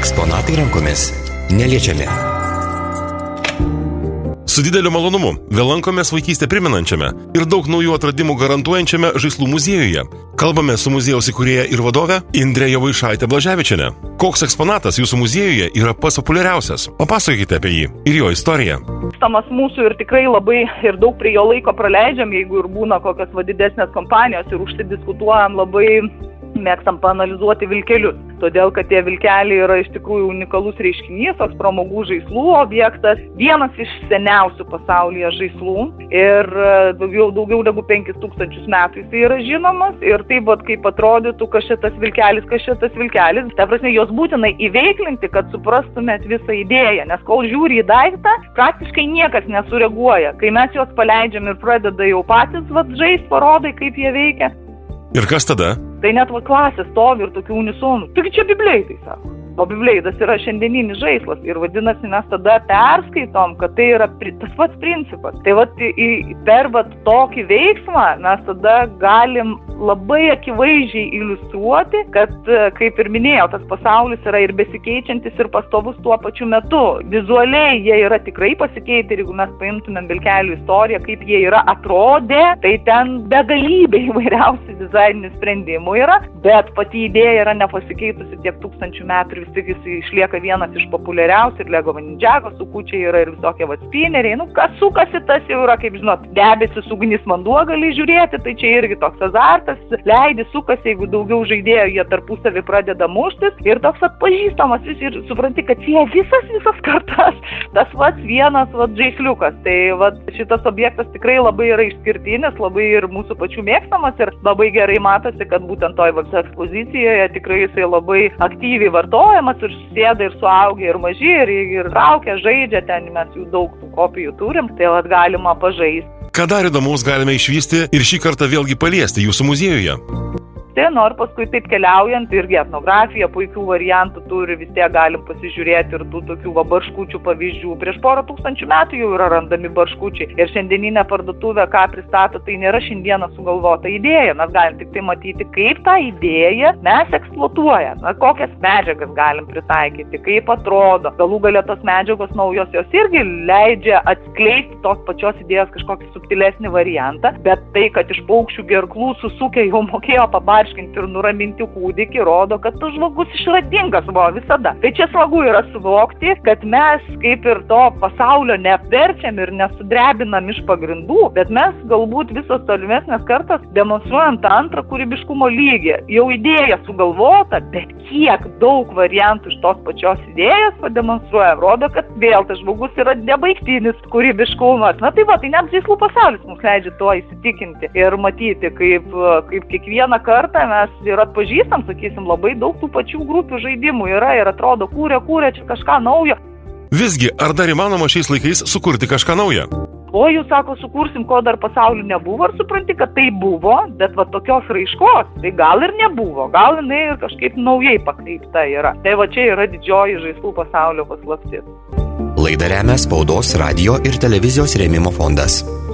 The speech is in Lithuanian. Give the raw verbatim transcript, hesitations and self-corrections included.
Eksponatai rankomis neliečiami. Su dideliu malonumu vėl lankomės vaikystę primenančiame ir daug naujų atradimų garantuojančiame žaislų muziejuje. Kalbame su muziejaus įkūrėja ir vadove Indre Jovaišaite Blaževičiene. Koks eksponatas jūsų muziejuje yra pats populiariausias? Papasakokite apie jį ir jo istoriją. Stamas mūsų ir tikrai labai ir daug prie jo laiko praleidžiam, jeigu ir būna kokios va didesnės kompanijos ir užsidiskutuojam, labai mėgstam paanalizuoti vilkelius. Todėl, kad tie vilkeliai yra iš tikrųjų unikalus reiškinys, toks pramogų žaislų objektas, vienas iš seniausių pasaulyje žaislų ir daugiau, daugiau negu penkis tūkstančius metų jis yra žinomas ir taip pat kaip atrodytų, kas šitas vilkelis, kas šitas vilkelis. Ta prasme, jos būtinai įveiklinti, kad suprastumėt visą idėją, nes kol žiūri į daiktą, praktiškai niekas nesureaguoja. Kai mes juos paleidžiam ir pradeda jau patys vat žaist, parodai, kaip jie veikia. Ir kas tada? Tai net va klasė stovi ir tokių unisonų. Taigi čia bibleitai, sako. O bibleidas yra šiandieninis žaislas ir vadinasi mes tada perskaitom, kad tai yra pri, tas pats principas. Tai vat į, per vat tokį veiksmą mes tada galim labai akivaizdžiai iliustruoti, kad, kaip ir minėjau, tas pasaulis yra ir besikeičiantis ir pastovus tuo pačiu metu. Vizualiai jie yra tikrai pasikeitę ir jeigu mes paimtumėm vilkelių istoriją, kaip jie yra atrodę, tai ten begalybė įvairiausių dizaininių sprendimų yra, bet pati idėja yra nepasikeitusi tiek tūkstančių metų ir vis tik jis išlieka vienas iš populiariausių ir Lego Ninjago sukučiai yra ir visokie vat spineriai. Nu, kas sukasi, tas jau yra, kaip žinot, debesis ugnis vanduo gali žiūrėti, tai čia irgi toks azartas, leidi sukasi, jeigu daugiau žaidėjų jie tarpusavį pradeda muštis ir toks atpažįstamas vis ir supranti, kad jie visas visas kartas, tas vats vienas vat žaisliukas. Tai vat šitas objektas tikrai labai yra išskirtinis, labai ir mūsų pačių mėgstamas ir labai gerai matosi, kad būtent toj vat ekspozicijoje tikrai jisai labai aktyviai vartoja. Ir susėda ir suaugę, ir maži, ir, ir traukia, žaidžia, ten mes jų daug tų kopijų turim, tai vat galima pažaisti. Ką dar įdomaus galime išvysti ir šį kartą vėlgi paliesti jūsų muziejuje? Nu, ir paskui taip keliaujant, irgi etnografija puikių variantų turi, vis tiek galim pasižiūrėti ir tų tokių va barškučių pavyzdžių. Prieš porą tūkstančių metų jau yra randami barškučiai ir šiandieninė parduotuvė, ką pristato, tai nėra šiandieną sugalvota idėja. Mes galim tik tai matyti, kaip tą idėją mes eksploatuojam, na, kokias medžiagas galim pritaikyti, kaip atrodo. Galų galia tos medžiagos naujos, jos irgi leidžia atskleisti tos pačios idėjos kažkokį subtilesnį variantą, bet tai, kad iš paukščių gerklų susukę jau mokėjo pabarškinti ir nuraminti kūdikį, rodo, kad tas žmogus išradingas buvo visada. Tai čia smagu yra suvokti, kad mes kaip ir to pasaulio neapverčiam ir nesudrebinam iš pagrindų, bet mes galbūt visos tolimesnės kartas demonstruojam tą antrą kūrybiškumo lygį. Jau idėja sugalvota, bet kiek daug variantų iš tos pačios idėjos pademonstruojam, rodo, kad vėl tas žmogus yra nebaigtinis kūrybiškumas. Na tai va, tai net žaislų pasaulis mums leidžia to įsitikinti ir matyti, kaip, kaip kiekvieną kartą mes ir atpažįstam, sakysim, labai daug tų pačių grupių žaidimų yra ir atrodo, kūrė, kūrė čia kažką naujo. Visgi, ar dar įmanoma šiais laikais sukurti kažką naują? O jūs sako, sukursim, ko dar pasauliu nebuvo, ar supranti, kad tai buvo, bet va tokios raiškos, tai gal ir nebuvo, gal jinai ir kažkaip naujai pakreipta yra. Tai va čia yra didžioji žaislų pasaulio paslaptis. Laidą remia Spaudos, radio ir televizijos rėmimo fondas.